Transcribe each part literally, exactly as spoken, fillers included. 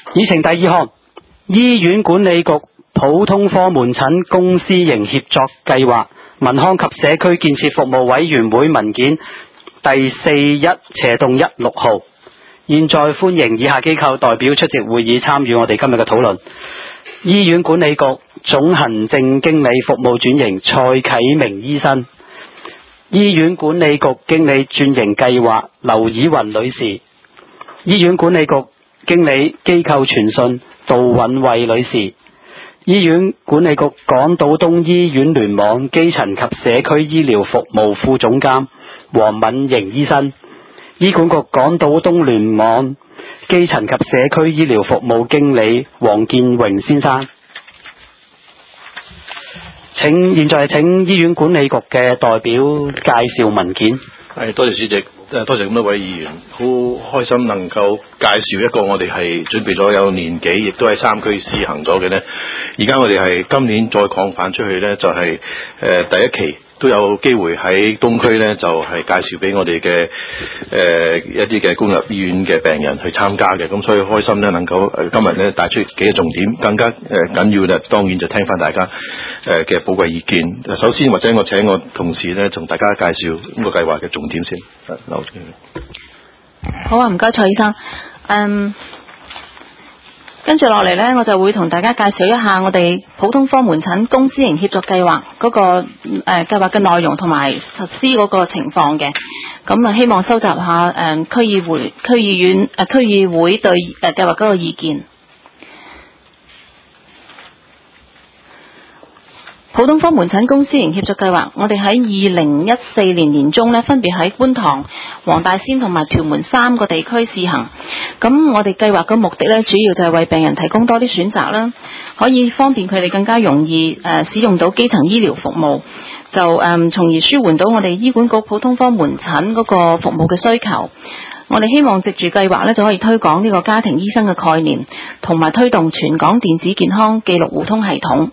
議程第二項，醫院管理局普通科門診公私營協作計劃民康及社區建設服務委員會文件第四一斜洞一六號。現在歡迎以下機構代表出席會議，參與我哋今日嘅討論。醫院管理局總行政經理服務轉型蔡啟明醫生，醫院管理局經理轉型計劃劉以雲女士，醫院管理局經理機構傳訊杜允慧女士，醫院管理局港島東醫院聯網基層及社區醫療服務副總監黃敏瑩醫生，醫管局港島東聯網基層及社區醫療服務經理黃建榮先生。請現在請醫院管理局嘅代表介紹文件。 係，多謝主席，誒多謝咁多位議員，好開心能夠介紹一個我哋係準備咗有年幾，亦都喺三區試行咗嘅呢。而家我哋係今年再擴範出去呢，就係、是、誒、呃、第一期都有機會喺東區呢，就係、是、介紹俾我哋嘅誒一啲嘅公立醫院嘅病人去參加嘅。咁所以開心呢，能夠誒今日呢帶出幾個重點，更加誒緊要呢，當然就聽翻大家誒嘅寶貴意見。首先或者我請我同事呢，同大家介紹呢個計劃嘅重點先。 好啊，唔該蔡醫生。嗯，跟住落嚟呢，我就會同大家介紹一下我哋普通科門診公私營協作計劃嗰個誒計劃嘅內容同埋實施嗰個情況嘅。咁啊，希望收集下誒區議會、區議院誒區議會對誒計劃嗰個意見。普通科門診公私營協作計劃，我哋喺二零一四年年中呢，分別喺觀塘、黃大仙同埋屯門三個地區試行。咁我哋計劃嘅目的呢，主要就係為病人提供多啲選擇啦，可以方便佢哋更加容易誒、呃、使用到基層醫療服務，就誒、呃、從而舒緩到我哋醫管局普通科門診嗰個服務嘅需求。我哋希望藉住計劃呢，就可以推廣呢個家庭醫生嘅概念，同埋推動全港電子健康記錄互通系統。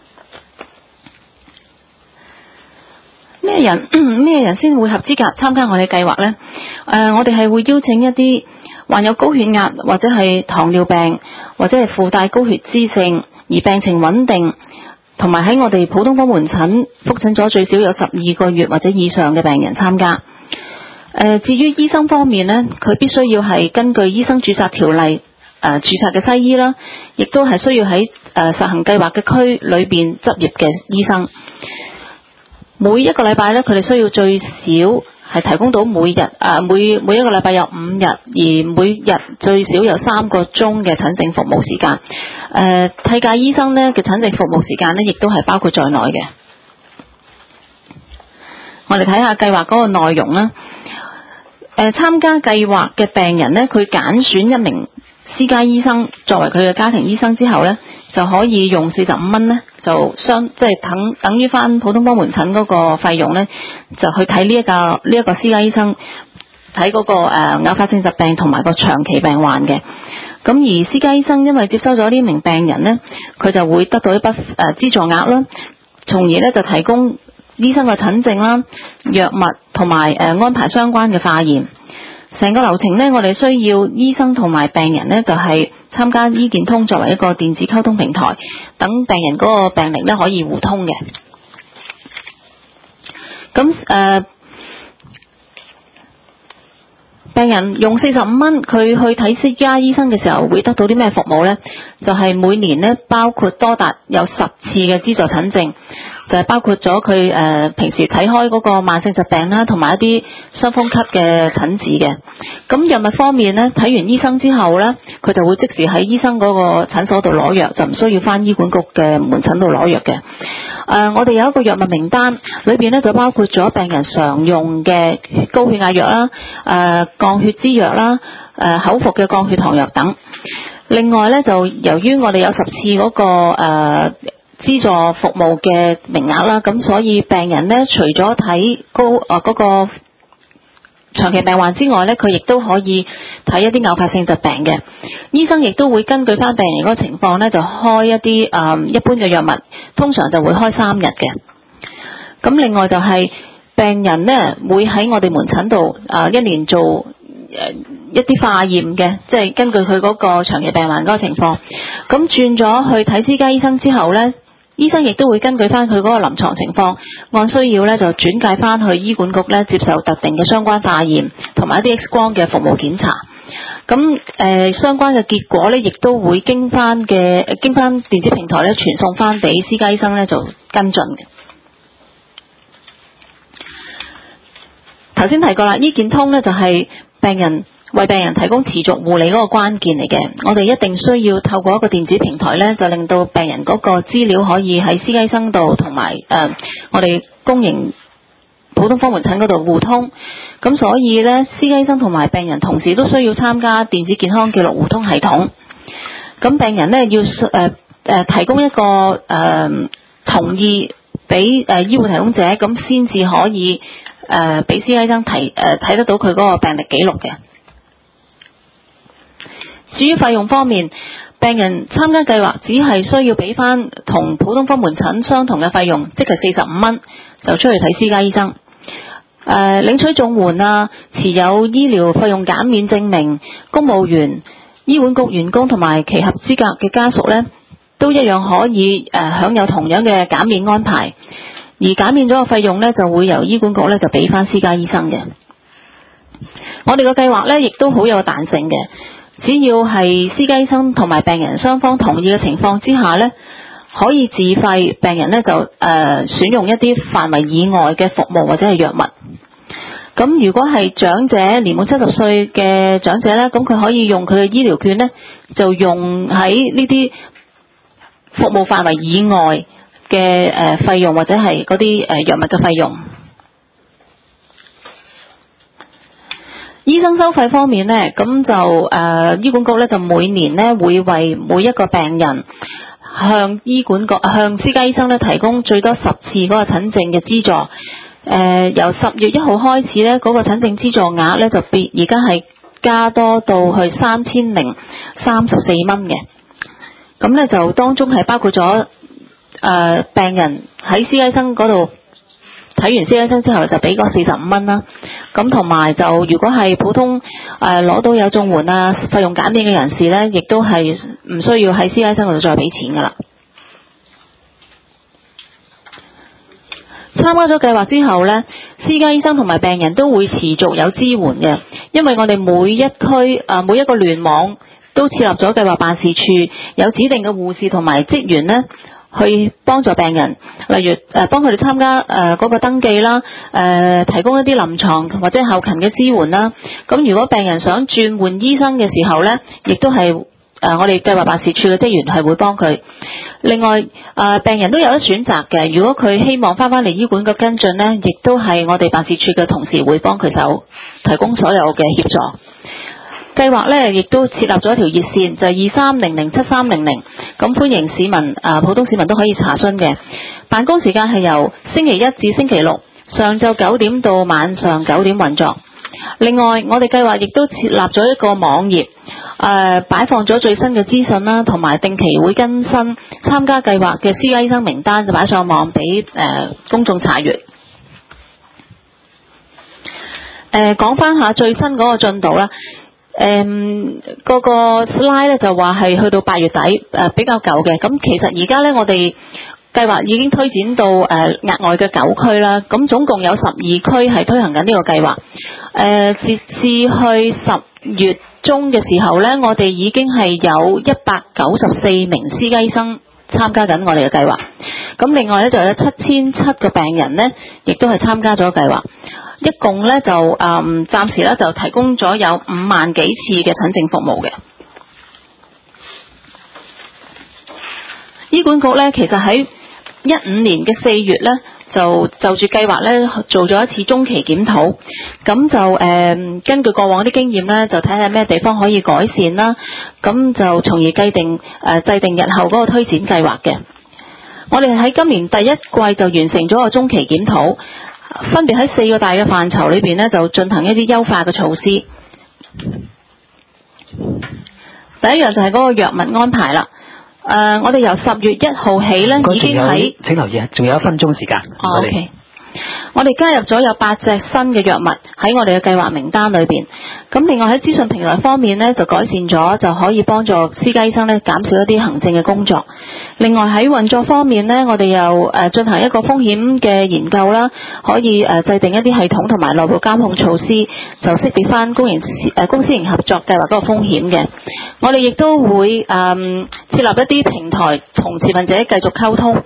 咩人咩人先會合資格參加我哋計劃呢？誒、呃，我哋係會邀請一啲患有高血壓或者係糖尿病或者係附帶高血脂症而病情穩定，同埋喺我哋普通科門診覆診咗最少有十二個月或者以上嘅病人參加。誒、呃，至於醫生方面呢，佢必須要係根據醫生註冊條例誒、呃、註冊嘅西醫啦，亦都係需要喺誒、呃、實行計劃嘅區裏邊執業嘅醫生。每一個禮拜咧，佢哋需要最少係提供到每日誒、呃、每每一個禮拜有五日，而每日最少有三個鐘嘅診症服務時間。誒、呃，替假醫生咧嘅診症服務時間咧，亦都係包括在內嘅。我哋睇下計劃嗰個內容啦。誒、呃，參加計劃嘅病人咧，佢揀選一名私家醫生作為佢嘅家庭醫生之後咧，就可以用四十五蚊咧，就相即係等等於翻普通科門診嗰個費用咧，就去睇呢一個呢一個私家醫生睇嗰個誒偶發性疾病同埋個長期病患嘅。咁而私家醫生因為接收咗呢名病人咧，佢就會得到一筆誒資助額啦，從而咧就提供醫生嘅診症啦、藥物同埋誒安排相關嘅化驗。成個流程呢，我哋需要醫生同埋病人呢，就係參加醫健通作為一個電子溝通平台，等病人嗰個病歷呢可以互通嘅。咁誒、呃，病人用四十五蚊，佢去睇私家醫生嘅時候，會得到啲咩服務呢？就係、是、每年呢，包括多達有十次嘅資助診症。就係包括咗佢誒平時睇開嗰個慢性疾病啦，同埋一啲傷風咳嘅診治嘅。咁藥物方面呢，睇完醫生之後呢，佢就會即時喺醫生嗰個診所度攞藥，就唔需要返醫管局嘅門診度攞藥嘅。誒、呃，我哋有一個藥物名單，裏邊呢就包括咗病人常用嘅高血壓藥啦、誒、呃、降血脂藥啦、誒、呃、口服嘅降血糖藥等。另外呢，就由於我哋有十次嗰、那個誒。呃資助服務嘅名額啦，咁所以病人呢，除咗睇高誒嗰、呃那個長期病患之外呢，佢亦都可以睇一啲偶發性疾病嘅。醫生亦都會根據翻病人嗰個情況呢，就開一啲誒、呃、一般嘅藥物，通常就會開三日嘅。咁另外就係病人呢，會喺我哋門診度誒、呃、一年做誒一啲化驗嘅，即係根據佢嗰個長期病患嗰個情況。咁轉咗去睇私家醫生之後呢，醫生亦都會根據翻佢嗰個臨床情況，按需要呢就轉介翻去醫管局呢接受特定嘅相關化驗同埋一啲 X 光嘅服務檢查。咁誒、呃、相關嘅結果呢，亦都會經翻嘅經翻電子平台呢傳送翻俾私家醫生呢做跟進嘅。頭先提過啦，醫健通呢就係病人為病人提供持續護理嗰個關鍵嚟嘅。我哋一定需要透過一個電子平台呢，就令到病人嗰個資料可以喺私家醫生度同埋誒我哋公營普通科門診嗰度互通。咁所以呢，私家醫生同埋病人同時都需要參加電子健康記錄互通系統。咁病人呢，要誒誒、呃、提供一個誒、呃、同意俾誒、呃、醫護提供者，咁先至可以誒俾私家醫生睇誒睇得到佢嗰個病歷記錄嘅。至於費用方面，病人參加計劃只係需要俾翻同普通科門診相同嘅費用，即係四十五蚊，就出去睇私家醫生。誒、呃、領取綜援啊，持有醫療費用減免證明，公務員、醫管局員工同埋其合資格嘅家屬呢，都一樣可以誒、呃、享有同樣嘅減免安排。而減免咗嘅費用呢，就會由醫管局呢就俾翻私家醫生嘅。我哋個計劃呢，亦都好有彈性嘅。只要係私家醫生同埋病人雙方同意嘅情況之下呢，可以自費，病人呢就誒、呃、選用一啲範圍以外嘅服務或者係藥物。咁如果係長者年滿七十歲嘅長者呢，咁佢可以用佢嘅醫療券呢，就用喺呢啲服務範圍以外嘅誒費用或者係嗰啲誒藥物嘅費用。醫生收費方面呢，咁就誒、呃、醫管局呢，就每年呢會為每一個病人向醫管局向私家醫生呢提供最多十次嗰個診症嘅資助。誒、呃、由十月一號開始呢，嗰、那個診症資助額呢就變而家係加多到去三千零三十四蚊嘅。咁呢就當中係包括咗誒、呃、病人喺私家醫生嗰度睇完私家醫生之後就俾嗰四十五蚊啦。咁同埋就如果係普通誒攞、呃、到有綜援啊費用減免嘅人士呢，亦都係唔需要喺私家醫生嗰度再俾錢噶啦。參加咗計劃之後呢，私家醫生同埋病人都會持續有支援嘅，因為我哋每一區誒、呃、每一個聯網都設立咗計劃辦事處，有指定嘅護士同埋職員呢，去幫助病人，例如誒幫佢哋參加誒嗰、呃那個登記啦，誒、呃、提供一啲臨床或者後勤嘅支援啦。咁如果病人想轉換醫生嘅時候呢，亦都係誒、呃、我哋計劃辦事處嘅職員係會幫佢。另外誒、呃、病人都有得選擇嘅，如果佢希望翻返嚟醫管局跟進呢，亦都係我哋辦事處嘅同事會幫佢手，提供所有嘅協助。計劃呢亦都設立咗一條熱線，就係二三零零七三零零，咁歡迎市民啊，普通市民都可以查詢嘅。辦公時間係由星期一至星期六上晝九點到晚上九點運作。另外，我哋計劃亦都設立咗一個網頁，誒、呃、擺放咗最新嘅資訊啦，同埋定期會更新參加計劃嘅私家醫生名單，就擺上網俾誒、呃、公眾查閱。誒講翻下最新嗰個進度啦。誒、嗯，嗰個 slide 咧就話係去到八月底，誒、呃、比較舊嘅。咁其實而家咧，我哋計劃已經推展到誒、呃、額外嘅九區啦。咁總共有十二區係推行緊呢個計劃。誒、呃，截至去十月中嘅時候咧，我哋已經係有一百九十四名私家醫生參加緊我哋嘅計劃。咁另外咧就有七千七個病人咧，亦都係參加咗計劃。一共咧就誒、嗯、暫時咧就提供咗有五萬幾次嘅診症服務嘅。醫管局咧其實喺一五年嘅四月咧就就住計劃咧做咗一次中期檢討，咁就誒、嗯、根據過往啲經驗咧就睇下咩地方可以改善啦，咁就從而計定誒、呃、制定日後嗰個推展計劃嘅。我哋喺今年第一季就完成咗個中期檢討。分別喺四個大嘅範疇裏邊呢，就進行一啲優化嘅措施。第一樣就係嗰個藥物安排啦。誒、呃，我哋由十月一號起呢，已經喺， 請留意，仲有一分鐘時間。 哦 ，OK。 我哋加入咗有八隻新嘅藥物喺我哋嘅計劃名單裏邊。咁另外喺資訊平台方面呢，就改善咗，就可以幫助私家醫生呢減少一啲行政嘅工作。另外喺運作方面呢，我哋又誒進行一個風險嘅研究啦，可以誒制定一啲系統同埋內部監控措施，就識別翻公營誒公私營合作計劃嗰個風險嘅。我哋亦都會誒、嗯、設立一啲平台同持份者繼續溝通。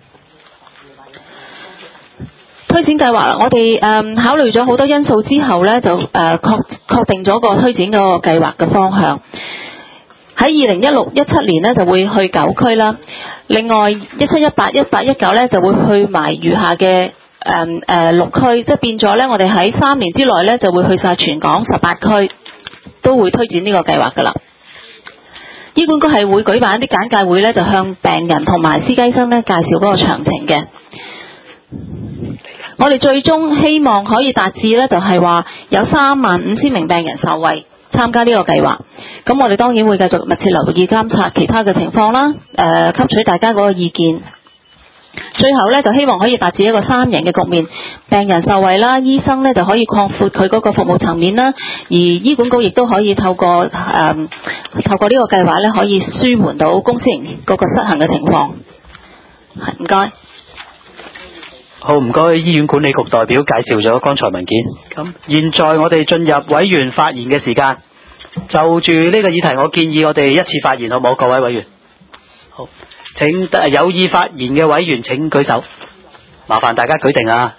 推展計劃，我哋誒、嗯、考慮咗好多因素之後呢，就誒、呃、確確定咗個推展嗰個計劃嘅方向。喺二零一六一七年呢，就會去九區啦，另外一七一八一八一九呢，就會去埋餘下嘅誒誒六區，即係變咗呢，我哋喺三年之內呢，就會去晒全港十八區，都會推展呢個計劃㗎啦。醫管局係會舉辦一啲簡介會呢，就向病人同埋私家醫生呢介紹嗰個詳情嘅。我哋最終希望可以達至呢，就係話有三萬五千名病人受惠參加呢個計劃。咁我哋當然會繼續密切留意監察其他嘅情況啦，誒、呃、吸取大家嗰個意見。最後呢，就希望可以達至一個三贏嘅局面，病人受惠啦，醫生呢就可以擴闊佢嗰個服務層面啦，而醫管局亦都可以透過誒、呃、透過呢個計劃呢，可以舒緩到公私營嗰個失衡嘅情況。係，唔該。 好，唔該，醫院管理局代表介紹咗剛才文件。咁現在我哋進入委員發言嘅時間。就住呢個議題，我建議我哋一次發言，好唔好？各位委員，好，請有意發言嘅委員請舉手，麻煩大家舉定啊。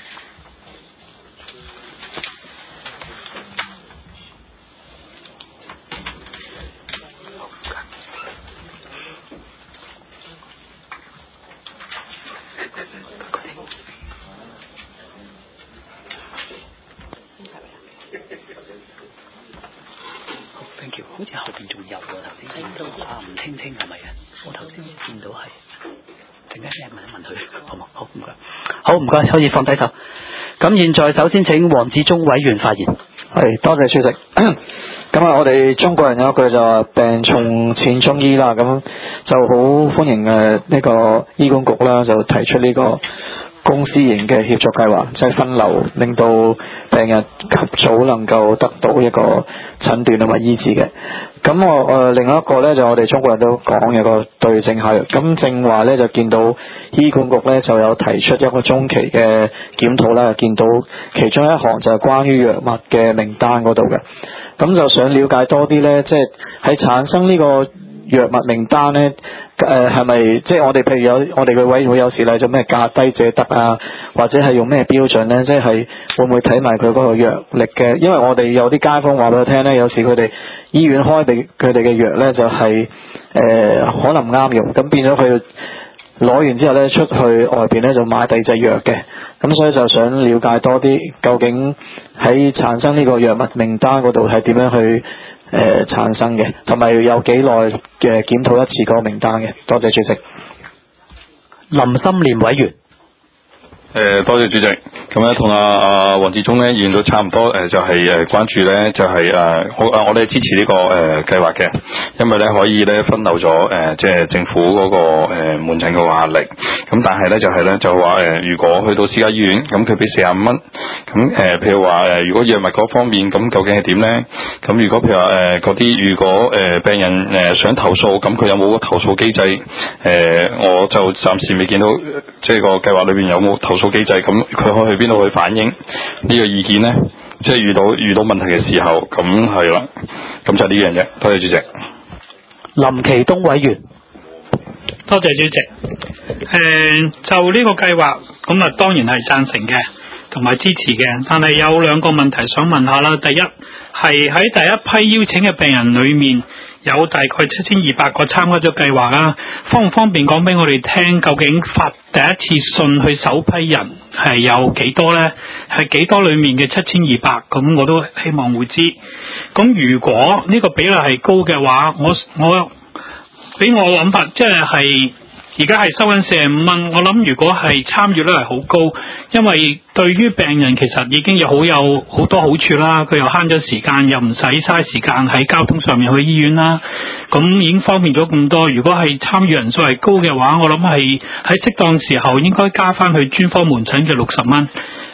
好似後邊仲有喎，頭先見到啊，吳青青係咪啊？我頭先見到係，陣間咩問一問佢，好冇？好唔該，好唔該，可以放低手。咁現在首先請黃志忠委員發言。 係，多謝主席。咁啊，我哋中國人有一句就話病從淺中醫啦，咁就好歡迎誒呢個醫管局啦，就提出呢個公私營嘅協作計劃，即係分流，令到病人及早能夠得到一個診斷同埋醫治嘅。咁我誒、呃、另外一個咧，就我哋中國人都講有個對症下藥。咁正話咧就見到醫管局咧就有提出一個中期嘅檢討啦，見到其中一項就係關於藥物嘅名單嗰度嘅。咁就想了解多啲咧，即係喺產生呢個藥物名單咧，誒係咪即係我哋譬如有我哋嘅委員會有時例就咩價低者得啊，或者係用咩標準咧？即係會唔會睇埋佢嗰個藥力嘅？因為我哋有啲街坊話俾我聽咧，有時佢哋醫院開俾佢哋嘅藥咧就係、是、誒、呃、可能唔啱用，咁變咗佢攞完之後咧出去外邊咧就買第二隻藥嘅。咁所以就想了解多啲，究竟喺產生呢個藥物名單嗰度係點樣去誒、呃、產生嘅，同埋有幾耐嘅檢討一次嗰個名單嘅？多謝主席。 林心廉委員。 誒，多謝主席。咁咧，同阿阿黃志忠咧，議員都差唔多。誒，就係誒關注咧，就係誒，我誒我哋支持呢個誒計劃嘅，因為咧可以咧分流咗誒，即係政府嗰個誒門診嘅壓力。咁但係咧就係咧就話誒，如果去到私家醫院，咁佢俾四十五蚊。咁誒，譬如話誒，如果藥物嗰方面，咁究竟係點咧？咁如果譬如話誒嗰啲，如果誒病人誒想投訴，咁佢有冇個投訴機制？誒，我就暫時未見到，即係個計劃裏邊有冇投訴機制，咁佢可以去邊度去反映呢個意見呢？即係遇到遇到問題嘅時候，咁係啦，咁就呢樣嘢。多謝主席。 林奇東委員。 多謝主席。誒、呃，就呢個計劃，咁啊當然係贊成嘅，同埋支持嘅。但係有兩個問題想問下啦。第一係喺第一批邀請嘅病人裏面，有大概七千二百個參加咗計劃啦，方唔方便講俾我哋聽，究竟發第一次信去首批人係有幾多呢？係幾多裏面嘅七千二百？咁我都希望會知。咁如果呢個比例係高嘅話，我我俾我諗法，即係係而家係收緊四十五蚊。我諗如果係參與率係好高，因為對於病人其實已經有好有好多好處啦。佢又慳咗時間，又唔使嘥時間喺交通上面去醫院啦。咁已經方便咗咁多。如果係參與人數係高嘅話，我諗係喺適當時候應該加翻去專科門診嘅六十蚊。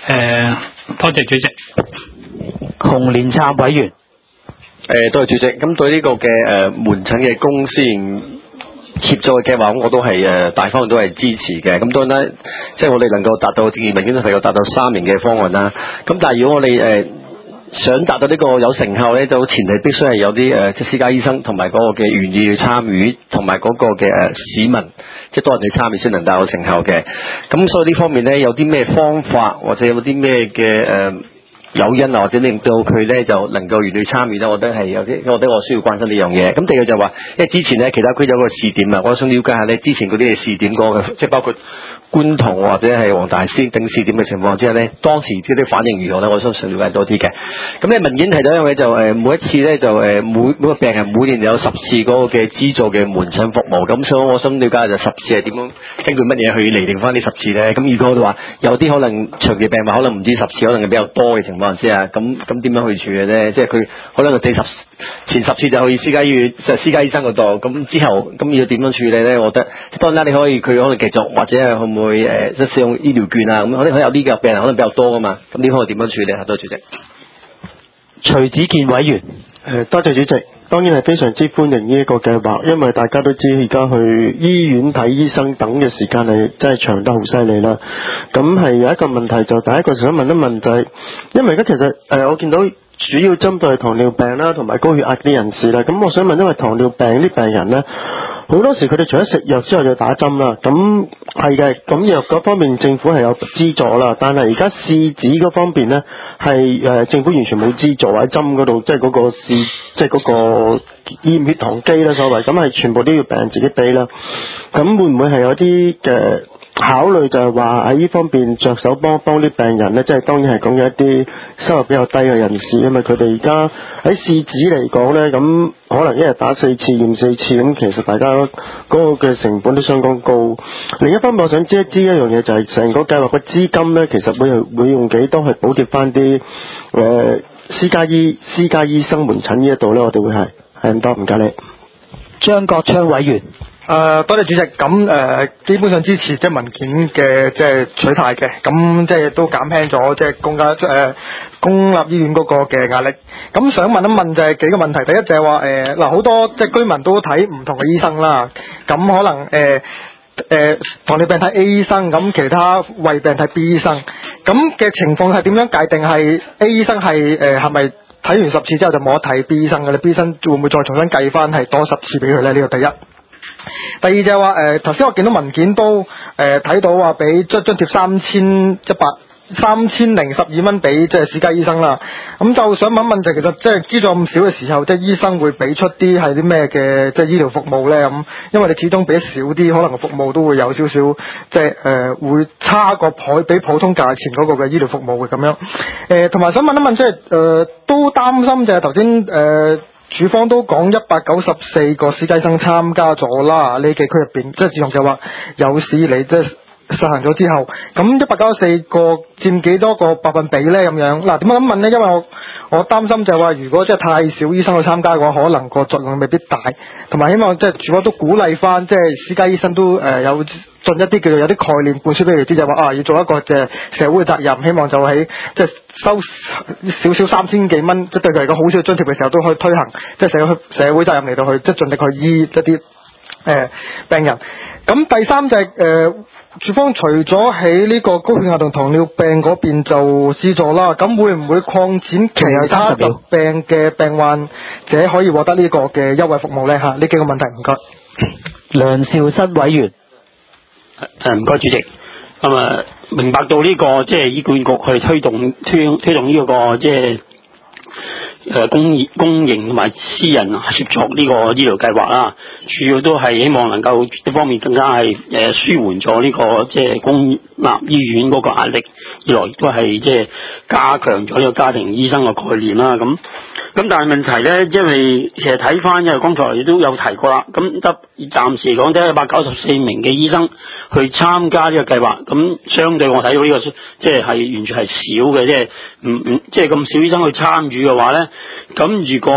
誒，多謝主席。 洪連插委員。 誒，多謝主席。咁對呢個嘅誒門診嘅公私營協助嘅計劃，咁我都係誒大方向都係支持嘅。咁當然啦，即係我哋能夠達到正如文件都提到達到三年嘅方案啦。咁但係如果我哋誒想達到呢個有成效咧，就前提必須係有啲誒即係私家醫生同埋嗰個嘅願意去參與，同埋嗰個嘅誒市民即係多人去參與先能達到成效嘅。咁所以呢方面咧，有啲咩方法或者有啲咩嘅誒誘因啊，或者令到佢咧就能夠願意參與咧，我覺得係有啲，我覺得我需要關心呢樣嘢。咁第二個就係話，因為之前咧其他區有個試點啊，我想了解下咧之前嗰啲嘅試點嗰個，即係包括觀塘或者係黃大仙定試點嘅情況之下咧，當時嗰啲反應如何咧？我想想了解多啲嘅。咁咧文件提到一樣嘢就誒每一次咧就誒每每個病人每年有十次嗰個嘅資助嘅門診服務，咁所以我想了解就十次係點樣根據乜嘢去釐定翻呢十次咧？咁如果我哋話有啲可能長期病患可能唔止十次，可能係比較多嘅情況之下，咁咁點樣去處理咧？即係佢可能佢第十前十次就去私家醫院，即係私家醫生嗰度，咁之後咁要點樣處理咧？我覺得當然啦，你可以佢可能繼續或者係會唔會誒即係使用醫療券啊？咁可能可能有啲嘅病人可能比較多噶嘛，咁呢方面點樣處理啊？多謝主席。 徐子健委員。 誒，多謝主席。當然係非常之歡迎呢一個計劃，因為大家都知而家去醫院睇醫生等嘅時間係真係長得好犀利啦。咁係有一個問題，就第一個想問一問就係、是，因為而家其實誒、呃、我見到主要針對糖尿病啦同埋高血壓啲人士啦，咁我想問，因為糖尿病啲病人咧，好多時佢哋除咗食藥之後就打針啦，咁係嘅，咁藥嗰方面政府係有資助啦，但係而家試紙嗰方面咧係誒政府完全冇資助喺針嗰度，即係嗰個試即係嗰個驗血糖機啦所謂，咁係全部都要病人自己俾啦，咁會唔會係有啲嘅考慮就係話喺呢方面着手幫幫啲病人咧，即係當然係講緊一啲收入比較低嘅人士，因為佢哋而家喺試紙嚟講咧，咁可能一日打四次驗四次，咁其實大家嗰個嘅成本都相當高。另一方面我想知一知一樣嘢，就係成個計劃嘅資金咧，其實會會用幾多去補貼翻啲誒私家醫私家醫生門診呢一度咧？我哋會係係咁多，唔該你。 張國昌委員。 誒、呃，多謝主席。咁誒、呃，基本上支持即係文件嘅即係取態嘅，咁即係都減輕咗即係公家誒、呃、公立醫院嗰個嘅壓力。咁想問一問就係幾個問題，第一就係話誒嗱，好、呃、多即係居民都睇唔同嘅醫生啦，咁可能誒誒、呃、糖尿病睇 A 醫生，咁其他胃病睇 B 醫生，咁嘅情況係點樣界定係 A 醫生係誒係咪睇完十次之後就冇得睇 B 醫生嘅咧 ？B 醫生會唔會再重新計翻係多十次俾佢咧？呢個第一。第二就係話誒，頭、呃、先我見到文件都誒睇、呃、到話俾津津貼三千一百三千零十二蚊俾即係私家醫生啦。咁就想問一問，就其實即係資助咁少嘅時候，即係醫生會俾出啲係啲咩嘅即係醫療服務咧？咁因為你始終俾少啲，可能個服務都會有少少即係誒、呃、會差過普比普通價錢嗰個嘅醫療服務嘅咁樣。誒同埋想問一問，即係誒、呃、都擔心就係頭先誒。署方都講一百九十四個私家醫生參加咗啦，呢幾區入邊，即係自從計劃有史以嚟即係實行咗之後，咁一百九十四個佔幾多個百分比呢？咁樣嗱，點解咁問呢？因為我我擔心就係話，如果即係太少醫生去參加嘅話，可能個作用未必大，同埋希望即係署方都鼓勵翻，即係私家醫生都誒、呃、有盡一啲叫做有啲概念灌輸俾佢知，就係話啊要做一個即係社會責任，希望就喺即係收少少三千幾蚊，即係對佢嚟講好少津貼嘅時候都可以推行，即係社會社會責任嚟到去即係盡力去醫一啲誒、呃、病人。咁第三就係、是、誒。呃署方除咗喺呢個高血壓同糖尿病嗰邊就資助啦，咁會唔會擴展其他疾病嘅病患者可以獲得呢個嘅優惠服務呢？嚇，呢幾個問題唔該。 梁兆新委員。誒唔該主席。咁啊，明白到呢、這個即係、就是、醫管局去推動推推動呢、這個即係誒公公營同埋私人協作呢個醫療計劃啦，主要都係希望能夠一方面更加係誒、呃、舒緩咗呢個即係公立醫院嗰個壓力，二來都係即係加強咗呢個家庭醫生嘅概念啦。咁咁但係問題咧，因為其實睇翻，因為剛才亦都有提過啦，咁得暫時講得一百九十四名嘅醫生去參加呢個計劃，咁相對我睇到呢、這個即係係完全係少嘅，即係唔唔即係咁少醫生去參與嘅話咧，咁如果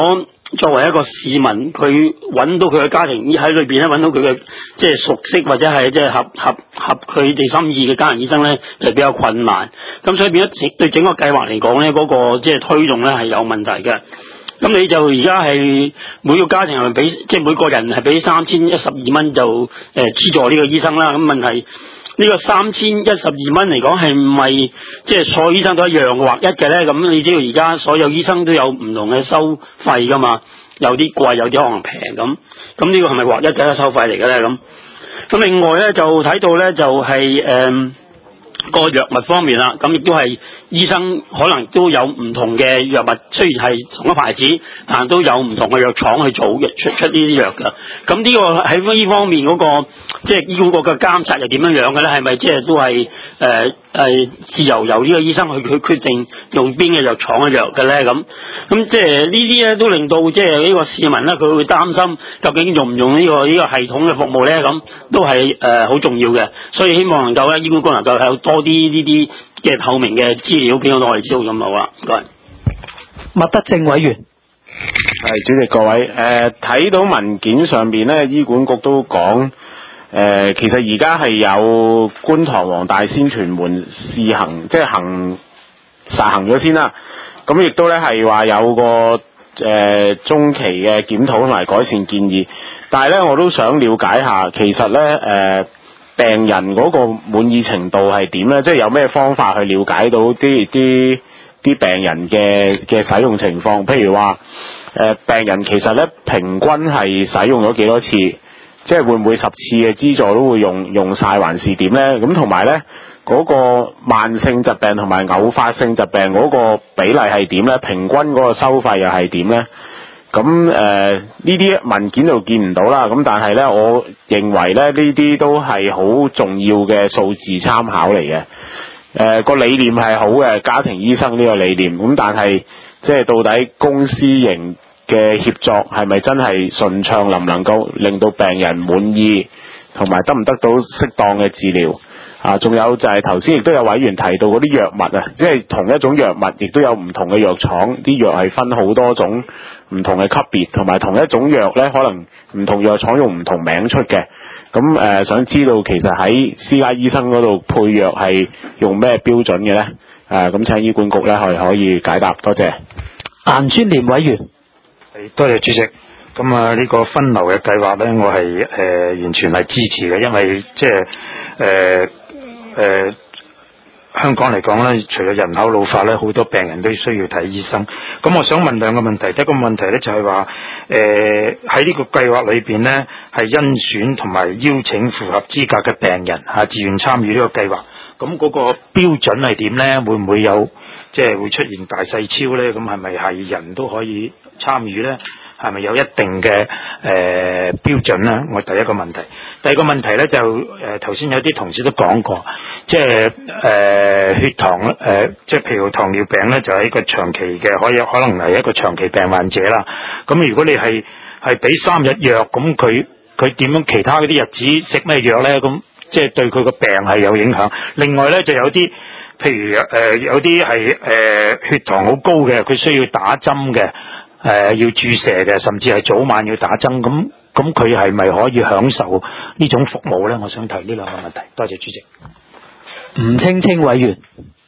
作為一個市民，佢揾到佢嘅家庭喺裏邊咧，揾到佢嘅即係熟悉或者係即係合合合佢哋心意嘅家庭醫生咧，就比較困難。咁所以變咗對整個計劃嚟講咧，嗰、那個即係推動咧係有問題嘅。咁你就而家係每個家庭係咪俾即係每個人係俾三千一十二蚊就誒、呃、資助呢個醫生啦？咁問題呢、這個三千一十二蚊嚟講係唔係即係所有醫生都一樣劃一嘅咧？咁你知道而家所有醫生都有唔同嘅收費噶嘛？有啲貴，有啲可能平咁。咁呢個係咪劃一嘅收費嚟嘅咧？咁咁另外咧就睇到咧就係、是、誒。呃個藥物方面啦，咁亦都係醫生可能都有唔同嘅藥物，雖然係同一牌子，但都有唔同嘅藥廠去做嘅出出呢啲藥㗎。咁呢個喺呢方面嗰、那個即係醫管局嘅監察又點樣樣嘅咧？係咪即係都係誒誒自由由呢個醫生去去決定用邊嘅藥廠嘅藥嘅咧？咁咁即係呢啲咧都令到即係呢個市民咧佢會擔心究竟用唔用呢、這個呢、這個系統嘅服務咧？咁都係誒好重要嘅，所以希望能夠咧醫管局能夠有多啲呢啲嘅透明嘅資料俾我哋知道咁好啦，唔該。 麥德正委員， 係主席各位，誒睇到文件上邊咧，醫管局都講，誒、呃、其實而家係有觀塘黃大仙屯門試行，即係行實行咗先啦。咁亦都咧係話有個誒、呃、中期嘅檢討同埋改善建議，但係咧我都想了解下，其實咧誒。呃病人嗰個滿意程度係點咧？即係有咩方法去了解到啲啲啲病人嘅嘅使用情況？譬如話，誒、呃、病人其實咧平均係使用咗幾多次？即係會唔會十次嘅資助都會用用曬，還是點咧？咁同埋咧嗰個慢性疾病同埋偶發性疾病嗰個比例係點咧？平均嗰個收費又係點咧？咁誒呢啲文件就見唔到啦，咁但係咧，我認為咧呢啲都係好重要嘅數字參考嚟嘅。誒、呃、個理念係好嘅，家庭醫生呢個理念，咁但係即係到底公私營嘅協作係咪真係順暢，能唔能夠令到病人滿意，同埋得唔得到適當嘅治療？啊，仲有就係頭先亦都有委員提到嗰啲藥物啊，即係同一種藥物亦都有唔同嘅藥廠，啲藥係分好多種唔同嘅級別，同埋同一種藥咧，可能唔同藥廠用唔同名出嘅。咁誒、呃，想知道其實喺私家醫生嗰度配藥係用咩標準嘅咧？誒、呃，咁請醫管局咧係可以解答，多謝。 顏尊廉委員， 係多謝主席。咁啊，呢個分流嘅計劃咧，我係誒、呃、完全係支持嘅，因為即係誒誒香港嚟講咧，除咗人口老化咧，好多病人都需要睇醫生。咁我想問兩個問題，第一個問題咧就係話誒喺呢個計劃裏邊咧，係甄選同埋邀請符合資格嘅病人嚇、啊、自願參與呢個計劃。咁嗰個標準係點咧？會唔會有即係、就是、會出現大細超咧？咁係咪係人都可以參與咧？係咪有一定嘅誒、呃、標準咧？我第一個問題，第二個問題咧就誒頭先有啲同事都講過，即係誒、呃、血糖誒、呃，即係譬如糖尿病咧，就係一個長期嘅，可以可能係一個長期病患者啦。咁如果你係係俾三日藥，咁佢佢點樣其他嗰啲日子食咩藥咧？咁即係對佢個病係有影響。另外咧就有啲譬如誒、呃、有啲係誒血糖好高嘅，佢需要打針嘅。誒、呃，要注射嘅，甚至係早晚要打針，咁咁佢係咪可以享受呢種服務咧？我想提呢兩個問題，多謝主席。 吳清清委員，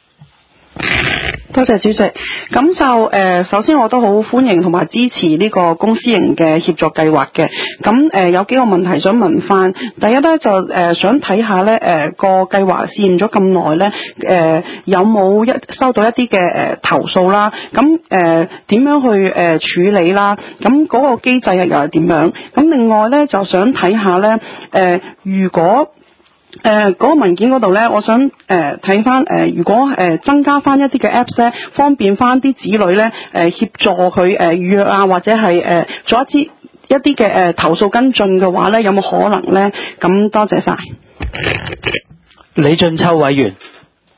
多謝主席。咁就誒、呃，首先我都好歡迎同埋支持呢個公私營嘅協作計劃嘅。咁誒、呃，有幾個問題想問翻。第一咧就誒、呃，想睇下咧誒個計劃試驗咗咁耐咧，誒、呃、有冇一收到一啲嘅誒投訴啦？咁誒點樣去誒、呃、處理啦？咁嗰個機制又係點樣？咁另外咧就想睇下咧誒，如果誒嗰、呃那個文件嗰度咧，我想誒睇翻誒，如果誒、呃、增加翻一啲嘅 Apps 咧，方便翻啲子女咧誒協助佢誒預約啊，或者係誒、呃、做一啲一啲嘅誒投訴跟進嘅話咧，有冇可能咧？咁多謝晒。 李俊秋委員。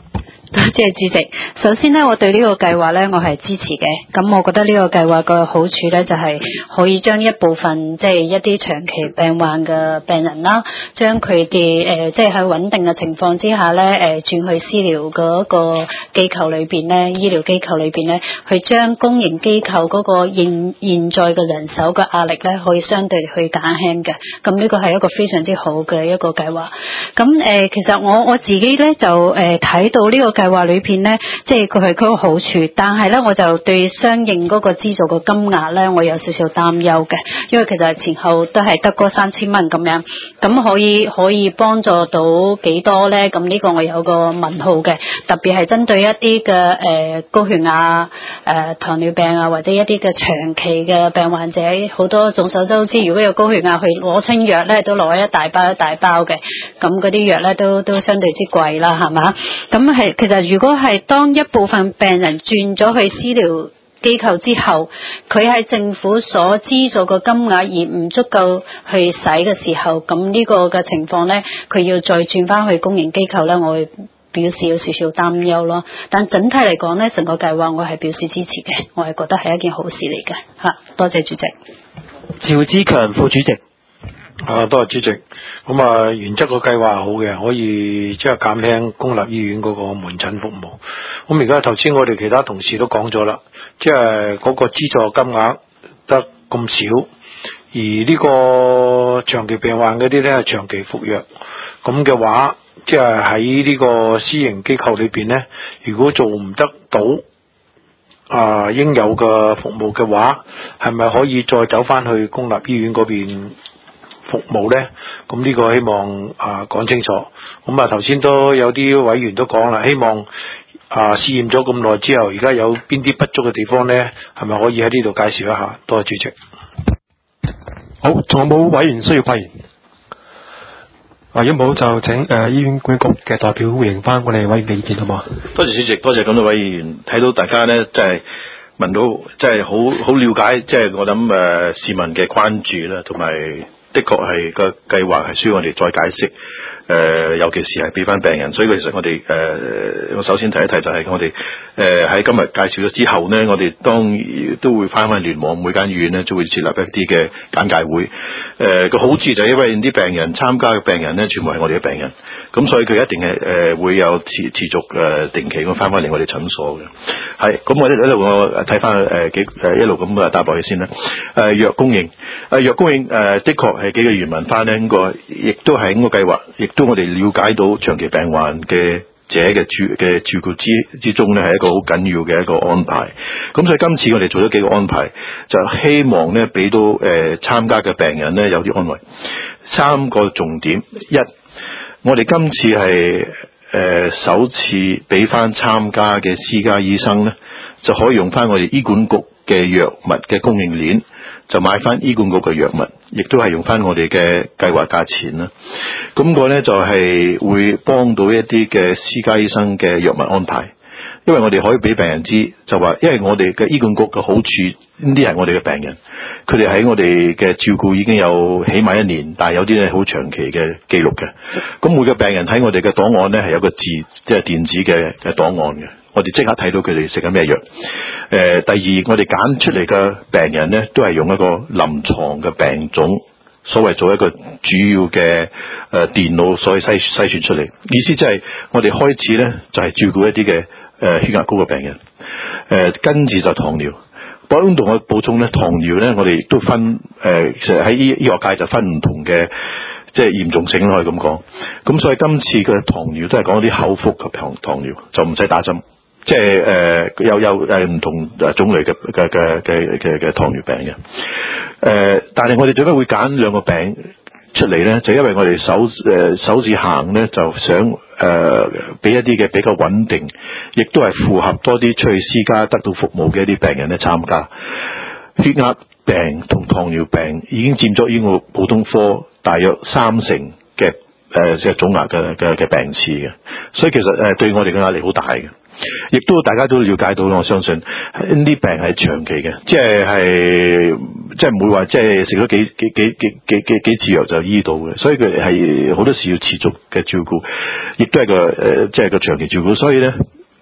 多謝主席。首先呢，我對呢個計劃呢，我係支持嘅。咁我覺得呢個計劃個好處呢，就係可以將一部分即係一啲長期病患嘅病人啦，將佢哋誒即係喺穩定嘅情況之下呢，誒轉去私療嗰個機構裏邊呢，醫療機構裏邊呢，去將公營機構嗰個現現在嘅人手嘅壓力呢，可以相對去減輕嘅。咁呢個係一個非常之好嘅一個計劃。咁誒、呃，其實我我自己呢，就誒睇、呃、到呢個計劃裏邊呢，即係佢係佢個好處，但係呢，我就對相應嗰個資助嘅金額呢，我有少少擔憂嘅，因為其實前後都係得嗰三千蚊咁樣，咁可以可以幫助到幾多呢？咁呢個我有個問號嘅，特別係針對一啲嘅誒高血壓、誒、呃、糖尿病啊，或者一啲嘅長期嘅病患者，好多眾所周知，如果有高血壓去攞清藥呢，都攞一大包一大包嘅，咁嗰啲藥呢，都都相對之貴啦，係嘛？咁係其實如果係當一部分病人轉咗去私療機構之後，佢喺政府所資助嘅金額而唔足夠去使嘅時候，咁呢個嘅情況呢，佢要再轉翻去公營機構呢，我會表示有少少擔憂咯。但整體嚟講呢，成個計劃我係表示支持嘅，我係覺得係一件好事嚟嘅嚇。多謝主席。 趙志強副主席。 啊，多謝主席。咁啊，原則個計劃係好嘅，可以即係減輕公立醫院嗰個門診服務。咁而家頭先我哋其他同事都講咗啦，即係嗰個資助金額得咁少，而呢個長期病患嗰啲咧係長期服藥，咁嘅話，即係喺呢個私營機構裏邊咧，如果做唔得到啊應有嘅服務嘅話，係咪可以再走翻去公立醫院嗰邊服務呢？咁呢個希望啊講清楚。咁啊頭先都有啲委員都講啦，希望啊試驗咗咁耐之後，而家有邊啲不足嘅地方呢？係咪可以喺呢度介紹一下？多謝主席。 好，仲有冇委員需要發言？啊，如果冇就請誒、呃、醫院管理局嘅代表回應翻我哋委員嘅意見好唔好？ 多謝主席，多謝咁多位議員，睇到大家呢，即係問到即係好好了解，即係我諗誒、呃、市民嘅關注啦，同埋的確係個計劃係需要我哋再解釋。誒、呃，尤其是係俾翻病人，所以其實我哋誒、呃，我首先提一提就係我哋誒喺今日介紹咗之後呢，我哋當都會翻返聯網每間醫院呢，都會設立一啲嘅簡介會。誒、呃、個好處就係因為啲病人參加嘅病人呢，全部係我哋嘅病人，咁所以佢一定係誒、呃、會有持持續誒、呃、定期咁翻返嚟我哋診所嘅。係，咁我一路我睇翻誒幾誒一路咁啊答落去先啦。誒、呃、藥供應，誒、呃、藥供應誒、呃、的確係幾個原文翻呢，呢個亦都係呢個計劃，亦都我哋了解到長期病患嘅者嘅照嘅照顧之之中咧，係一個好緊要嘅一個安排。咁所以今次我哋做咗幾個安排，就希望咧俾到誒參加嘅病人咧有啲安慰。三個重點：一，我哋今次係誒、呃、首次俾翻參加嘅私家醫生咧，就可以用翻我哋醫管局嘅藥物嘅供應鏈，就買翻醫管局嘅藥物，亦都係用翻我哋嘅計劃價錢啦。咁個咧就係會幫到一啲嘅私家醫生嘅藥物安排，因為我哋可以俾病人知，就話因為我哋嘅醫管局嘅好處，呢啲係我哋嘅病人，佢哋喺我哋嘅照顧已經有起碼一年，但係有啲咧好長期嘅記錄嘅。咁每個病人喺我哋嘅檔案咧係有個字，即係電子嘅嘅檔案嘅。我哋即刻睇到佢哋食緊咩藥。誒、呃，第二，我哋揀出嚟嘅病人咧，都係用一個臨床嘅病種，所謂做一個主要嘅誒、呃、電腦，所以篩篩選出嚟。意思即係我哋開始咧就係、是、照顧一啲嘅誒血壓高嘅病人。誒、呃，跟住就糖尿。不過同我補充咧，糖尿咧我哋亦都分誒、呃，其實喺醫醫學界就分唔同嘅。即係嚴重性可以咁講。咁所以今次嘅糖尿都係講啲口服及糖糖尿，就唔使打針。即係誒、呃、有有誒唔同誒種類嘅嘅嘅嘅嘅嘅糖尿病嘅。誒、呃，但係我哋點解會揀兩個病出嚟咧？就因為我哋首誒首次行咧，就想誒俾、呃、一啲嘅比較穩定，亦都係符合多啲出去私家得到服務嘅一啲病人咧參加。血壓病同糖尿病已經佔咗醫院普通科大約三成嘅誒即係總額嘅嘅嘅病次嘅，所以其實誒、呃、對我哋嘅壓力好大嘅。亦都大家都了解到，我相信呢啲病係長期嘅，即係係即係唔會話即係食咗幾幾幾幾幾幾幾次藥就醫到嘅，所以佢係好多時要持續嘅照顧，亦都係個誒即係個長期照顧。所以咧，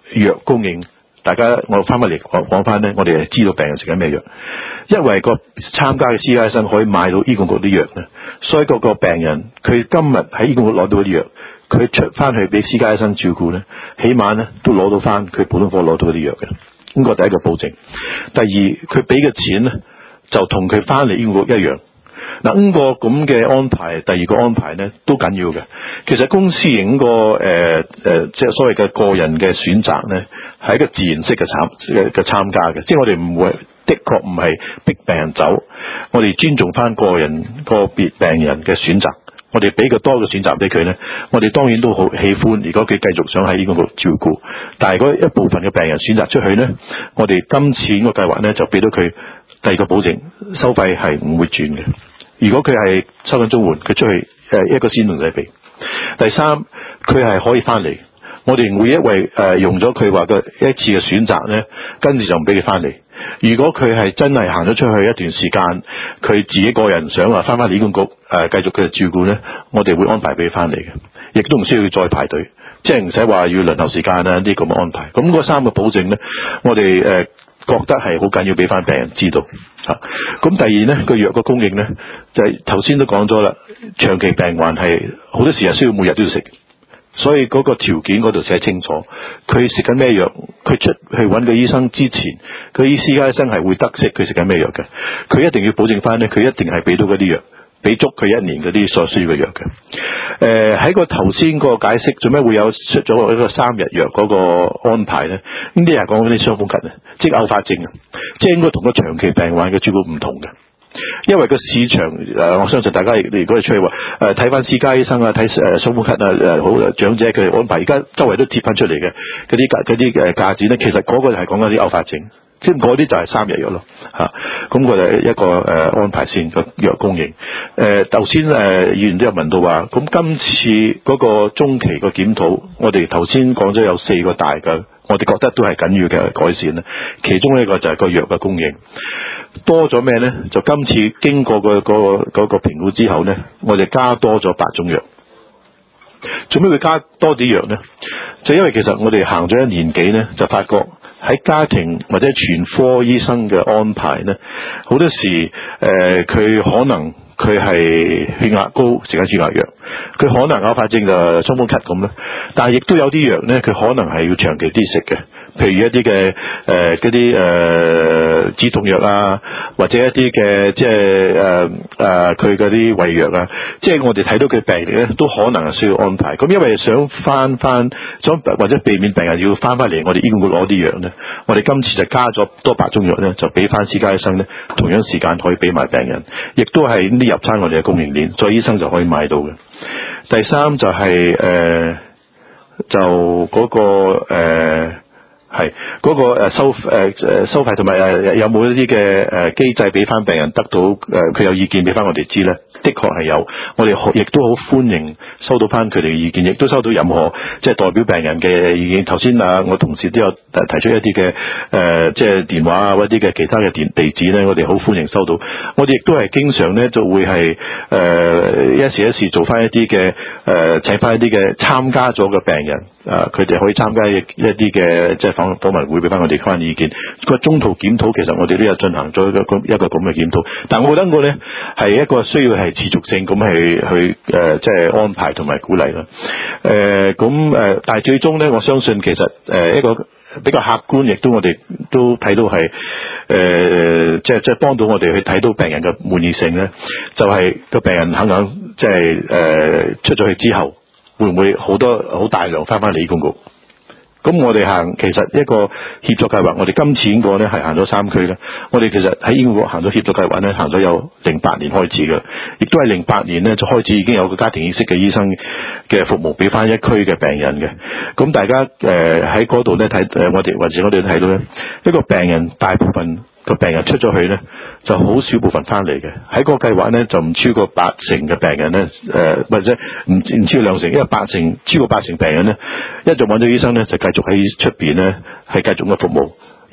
藥供應。大家我翻返嚟講講翻咧，我哋係知道病人食緊咩藥，因為個參加嘅私家醫生可以買到醫管局啲藥咧，所以嗰個病人佢今日喺醫管局攞到啲藥，佢出翻去俾私家醫生照顧咧，起碼咧都攞到翻佢普通科攞到啲藥嘅。呢個第一個保證。第二，佢俾嘅錢咧就同佢翻嚟醫管局一樣。嗱，呢個咁嘅安排，第二個安排咧都緊要嘅。其實公私營個誒誒，即係所謂嘅個人嘅選擇咧，係一個自然式嘅參嘅嘅參加嘅，即係我哋唔會，的確唔係逼病人走，我哋尊重翻個人個別病人嘅選擇，我哋俾個多嘅選擇俾佢咧，我哋當然都好喜歡。如果佢繼續想喺醫管局照顧，但係嗰一部分嘅病人選擇出去咧，我哋今次呢個計劃咧就俾到佢第二個保證，收費係唔會轉嘅。如果佢係收緊綜援，佢出去誒一個先唔使俾。第三，佢係可以翻嚟。我哋會因為誒用咗佢話嘅一次嘅選擇咧，跟住就唔俾佢翻嚟。如果佢係真係行咗出去一段時間，佢自己個人想話翻返嚟醫管局誒繼續佢嘅照顧咧，我哋會安排俾佢翻嚟嘅，亦都唔需要佢再排隊，即係唔使話要輪候時間啊啲咁嘅安排。咁嗰三個保證咧，我哋誒覺得係好緊要俾翻病人知道嚇。咁第二咧，個藥個供應咧，就係頭先都講咗啦，長期病患係好多時係需要每日都要食。所以嗰個條件嗰度寫清楚，佢食緊咩藥，佢出去揾個醫生之前，個醫私家醫生係會得悉佢食緊咩藥嘅，佢一定要保證翻咧，佢一定係俾到嗰啲藥，俾足佢一年嗰啲所需要嘅藥嘅。誒、呃、喺個頭先個解釋，做咩會有出咗一個三日藥嗰個安排咧？呢啲係講嗰啲傷風咳啊，即係偶發症啊，即係應該同個長期病患嘅照顧唔同嘅。因為個市場誒、呃，我相信大家如果你出去話誒睇翻私家醫生啊，睇誒傷風咳啊誒好長者佢哋安排，而家周圍都貼翻出嚟嘅嗰啲嗰啲誒價錢咧，其實嗰個係講緊啲偶發症，即係嗰啲就係三日藥咯嚇。咁佢哋一個誒、呃、安排先個藥供應。誒頭先誒議員都有問到話，咁今次嗰個中期個檢討，我哋頭先講咗有四個大嘅。我哋覺得都係緊要嘅改善咧，其中一個就係個藥嘅供應多咗咩咧？就今次經過、個、個、嗰個評估之後咧，我哋加多咗八種藥。做咩會加多啲藥咧？就因為其實我哋行咗一年幾咧，就發覺喺家庭或者全科醫生嘅安排咧，好多時誒佢、呃、可能。佢係血壓高，食緊血壓藥，佢可能偶發症就傷風咳咁啦。但係亦都有啲藥咧，佢可能係要長期啲食嘅，譬如一啲嘅誒嗰啲誒止痛藥啊，或者一啲嘅即係誒誒佢嗰啲胃藥啊，即係我哋睇到佢病歷咧，都可能係需要安排。咁因為想翻翻，想或者避免病人要翻翻嚟我哋醫管局攞啲藥咧，我哋今次就加咗多八種藥咧，就俾翻私家醫生咧，同樣時間可以俾埋病人，亦都係呢。入餐我哋嘅供應鏈，所以醫生就可以買到嘅。第三就係、是、誒、呃，就嗰、那個誒係嗰個誒收誒誒收費同埋誒有冇一啲嘅誒機制俾翻病人得到誒佢、呃、有意見俾翻我哋知咧？的確係有，我哋亦都好歡迎收到翻佢哋嘅意見，亦都收到任何即係代表病人嘅意見。頭先啊，我同事都有提出一啲嘅誒，即係電話啊，或者啲嘅其他嘅電地址咧，我哋好歡迎收到。我哋亦都係經常咧就會係誒、呃、一時一時做翻一啲嘅誒請翻一啲嘅參加咗嘅病人啊，佢、呃、哋可以參加一一啲嘅即係訪訪問會俾翻我哋翻意見。個中途檢討其實我哋都有進行咗一個一個咁嘅檢討，但我覺得我咧係一個需要係持續性咁去去誒即係安排同埋鼓勵啦。誒咁誒，但係最終咧，我相信其實誒、呃、一個比較客觀，亦都我哋都睇到係誒、呃、即係即係幫到我哋去睇到病人嘅滿意性咧，就係、是、個病人肯唔肯即係誒出咗去之後，會唔會好多好大量翻翻嚟醫管局？咁我哋行其實一個協作計劃，我哋今次呢個咧係行咗三區咧。我哋其實喺醫管局行咗協作計劃咧，行咗有零八年開始嘅，亦都係零八年咧就開始已經有個家庭醫師嘅醫生嘅服務俾翻一區嘅病人嘅。咁大家誒喺嗰度咧睇誒，我哋或者我哋睇到咧，一個病人大部分個病人出咗去咧，就好少部分翻嚟嘅。喺個計劃咧就唔超過八成嘅病人咧，誒、呃、或者唔唔超過兩成，因為八成超過八成病人咧，一做揾到醫生咧就繼續喺出邊咧係繼續嘅服務，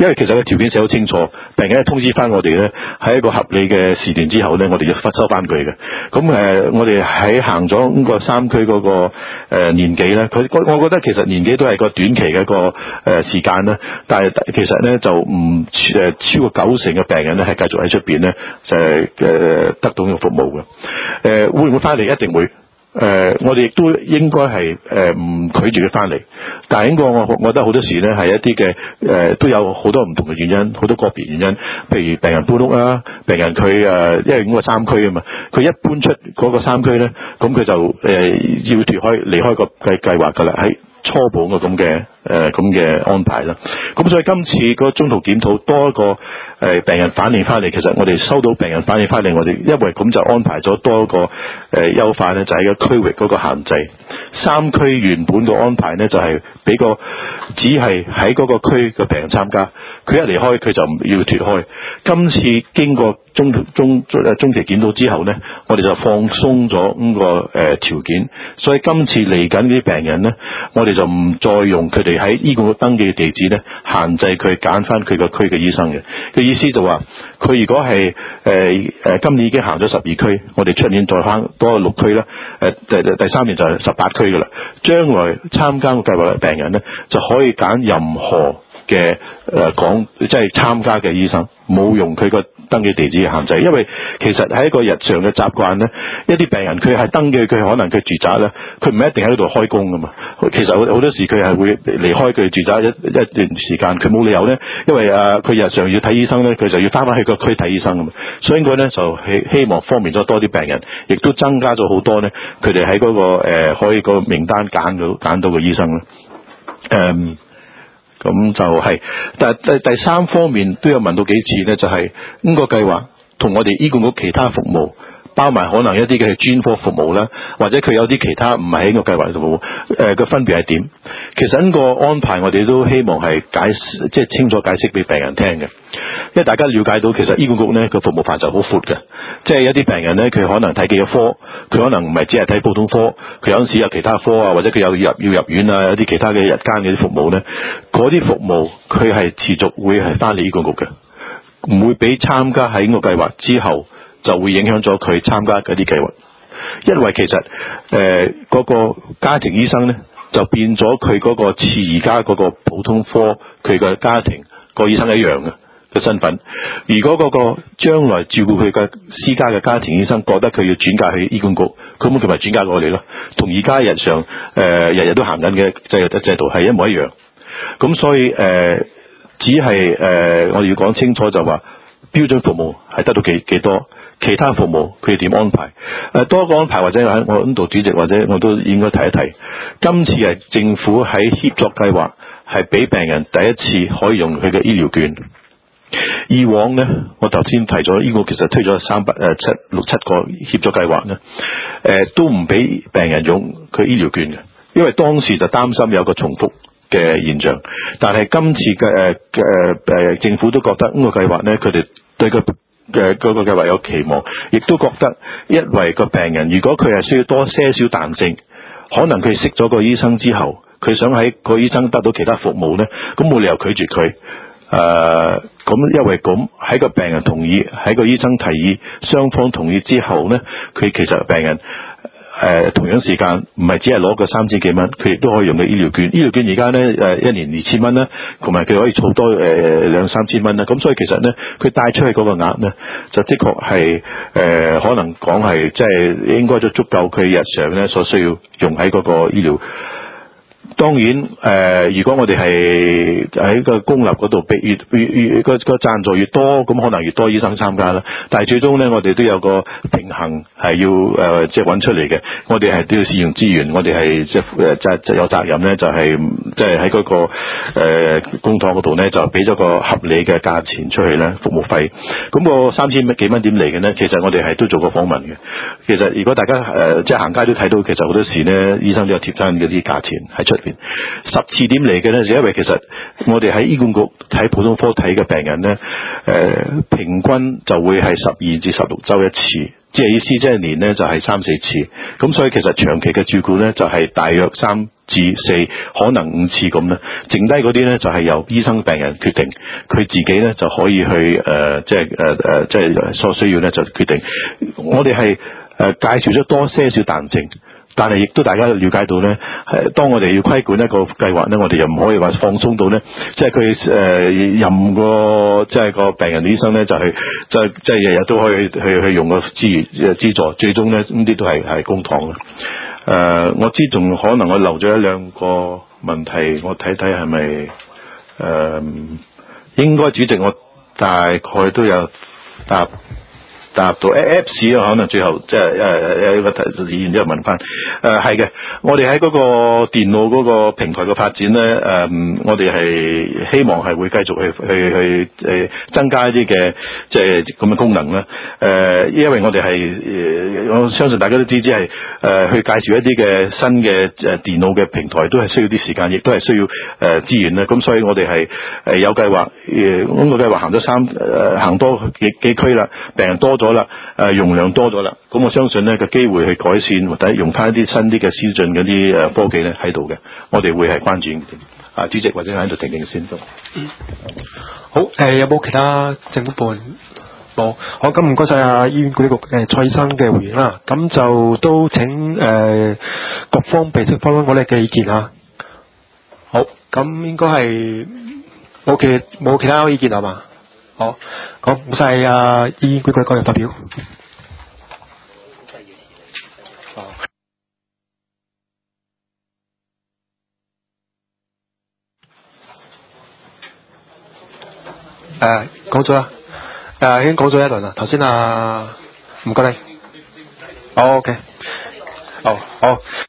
因為其實個條件寫好清楚，病人通知翻我哋咧，喺一個合理嘅時段之後咧，我哋就收翻佢嘅。咁誒、呃，我哋喺行咗呢個三區嗰、那個誒、呃、年紀咧，佢我覺得其實年紀都係個短期嘅一個誒、呃、時間啦。但係其實咧就唔誒超過九成嘅病人咧係繼續喺出邊咧就係、是、誒、呃、得到呢個服務嘅。誒、呃、會唔會翻嚟？一定會。誒、呃，我哋亦都應該係誒唔拒絕佢翻嚟，但係應該我我覺得好多時咧係一啲嘅誒都有好多唔同嘅原因，好多個別原因，譬如病人搬屋啦，病人佢誒、呃、因為嗰個三區啊嘛，佢一搬出嗰個三區咧，咁佢就誒、呃、要脫開離開個計計劃噶啦，喺初步嘅咁嘅誒咁嘅安排啦。咁所以今次個中途檢討多一個誒、呃、病人反映翻嚟，其實我哋收到病人反映翻嚟，我哋因為咁就安排咗多一個誒、呃、優化咧，就係個區域嗰個限制。三區原本嘅安排呢，就係俾個只係喺嗰個區嘅病人參加，佢一離開佢就唔要脫開。今次經過中中誒中期檢討之後呢，我哋就放鬆咗呢個誒條件，所以今次嚟緊啲病人呢，我哋就唔再用佢哋喺醫管局登記嘅地址呢，限制佢揀翻佢個區嘅醫生嘅。嘅意思就話，佢如果係誒誒今年已經行咗十二區，我哋出年再翻多個六區啦，誒第第第三年就係十八區噶啦。將來參加個計劃嘅病人呢，就可以揀任何嘅誒講即係參加嘅醫生，冇用佢個登記地址嘅限制。因為其實喺一個日常嘅習慣呢，一啲病人佢係登記佢可能佢住宅呢，佢唔一定喺度開工噶嘛。其實好多時佢係會離開佢住宅一一段時間，佢冇理由呢，因為啊佢日常要睇醫生呢，佢就要翻返去個區睇醫生噶嘛。所以應該呢，就希希望方便咗多啲病人，亦都增加咗好多呢，佢哋喺嗰個誒、呃、可以個名單揀到揀到個醫生啦。誒、嗯。咁就係、是，但係第第三方面都有問到幾次呢，就係、是、呢個計劃同我哋醫管局其他服務，包埋可能一啲嘅專科服務啦，或者佢有啲其他唔係喺個計劃度，誒個分別係點？其實呢個安排我哋都希望係解即係清楚解釋俾病人聽嘅，因為大家了解到其實醫管局呢個服務範疇好闊嘅，即係一啲病人呢，佢可能睇幾個科，佢可能唔係只係睇普通科，佢有陣時有其他科啊，或者佢有入要入院啊，有啲其他嘅日間嘅啲服務呢，嗰啲服務佢係持續會係翻嚟醫管局嘅，唔會俾參加喺呢個計劃之後就會影響咗佢參加嗰啲計劃，因為其實誒嗰、呃那個家庭醫生呢，就變咗佢嗰個似而家嗰個普通科佢嘅家庭個醫生一樣嘅嘅身份。如果嗰個將來照顧佢嘅私家嘅家庭醫生覺得佢要轉介去醫管局，咁佢咪轉介過我哋咯，同而家日常誒、呃、日日都行緊嘅制制度係一模一樣。咁所以誒、呃、只係誒、呃、我哋要講清楚就話標準服務係得到幾幾多，其他服務佢點安排？誒、呃、多個安排或者喺我呢度主席或者我都應該提一提。今次係政府喺協作計劃係俾病人第一次可以用佢嘅醫療券。以往呢，我頭先提咗呢個其實推咗三百誒七六七個協作計劃呢，誒、呃、都唔俾病人用佢醫療券嘅，因為當時就擔心有個重複嘅現象。但係今次嘅誒誒誒政府都覺得呢個計劃呢，佢哋對個嘅嗰個計劃有期望，亦都覺得因為個病人如果佢係需要多些少彈性，可能佢識咗個醫生之後，佢想喺個醫生得到其他服務呢，咁冇理由拒絕佢。誒、呃，咁因為咁喺個病人同意，喺個醫生提議，雙方同意之後呢，佢其實病人誒、呃、同樣時間唔係只係攞個三千幾蚊，佢亦都可以用嘅醫療券。醫療券而家呢，誒一年二千蚊啦，同埋佢可以儲多誒兩三千蚊啦。咁所以其實呢，佢帶出去嗰個額呢，就的確係誒、呃、可能講係即係應該都足夠佢日常呢所需要用喺嗰個醫療。當然誒、呃，如果我哋係喺個公立嗰度，越越越個個贊助越多，咁可能越多醫生參加啦。但係最終呢，我哋都有個平衡係要誒，即係揾出嚟嘅。我哋係都要使用資源，我哋係即係誒責有責任呢，就係即係喺嗰個誒、呃、公帑嗰度呢，就俾咗個合理嘅價錢出去呢，服務費。咁、那個三千幾蚊點嚟嘅呢？其實我哋係都做過訪問嘅。其實如果大家誒、呃、即係行街都睇到，其實好多時呢，醫生都有貼翻嗰啲價錢喺出邊。十次點嚟嘅呢？就因為其實我哋喺醫管局睇普通科睇嘅病人呢，誒、呃、平均就會係十二至十六週一次。 即係意思即係年咧就係三四次，咁所以其實長期嘅照顧咧就係大約三至四，可能五次咁咧，剩低嗰啲咧就係由醫生病人決定，佢自己咧就可以去誒即係誒誒即係所需要咧就決定。我哋係誒介紹咗多些少彈性。但係亦都大家了解到咧，係當我哋要規管一個計劃咧，我哋又唔可以話放鬆到咧，即係佢誒任個即係個病人醫生咧，就係即係即係日日都可以去去用個資源資助，最終咧呢啲都係係公帑嘅。誒、呃，我知仲可能我留咗一兩個問題，我睇睇係咪誒應該主席我大概都有答。答到 Apps 啊，可能最後即係誒有一個議員都有問翻，誒係嘅，我哋喺嗰個電腦嗰個平台嘅發展咧，誒、呃、我哋係希望係會繼續去去去誒增加一啲嘅即係咁嘅功能啦。誒、呃，因為我哋係誒，我相信大家都知，即係誒去介紹一啲嘅新嘅誒電腦嘅平台，都係需要啲時間，亦都係需要誒、呃、資源啦。咁所以我哋係誒有計劃，誒、呃、咁、那個計劃行咗三誒、呃、行多幾幾區啦，病人多咗啦，誒容量多咗啦，咁我相信呢個機會去改善或者用翻一啲新啲嘅先進嗰啲誒科技咧喺度嘅，我哋會係關注嘅。啊，主席或者喺度停停先都。 嗯、好，誒、呃、有冇其他政府部門？冇。好，咁唔該晒啊醫院管理局誒蔡醫生嘅回應啦。咁就都請誒、呃、各方備悉翻我哋嘅意見啊。好，咁應該係冇其冇其他意見係嘛？好，好，唔該晒啊醫院管理局嘅代表。誒，講咗啦，誒已經講咗一輪啦。頭先啊，唔該你。好 OK，好好。